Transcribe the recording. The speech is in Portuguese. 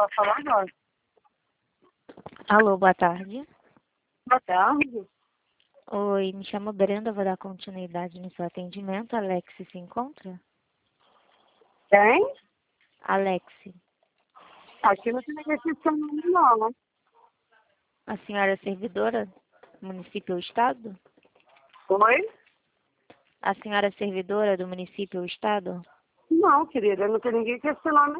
Posso falar agora? Alô, boa tarde. Boa tarde. Oi, me chamo Brenda, vou dar continuidade no seu atendimento. Alex se encontra? Quem? Alex, Aqui não tem ninguém que seu nome, não. a senhora é servidora do município ou estado? Oi? A senhora é servidora do município ou estado? Não, querida, não tem ninguém que esse nome,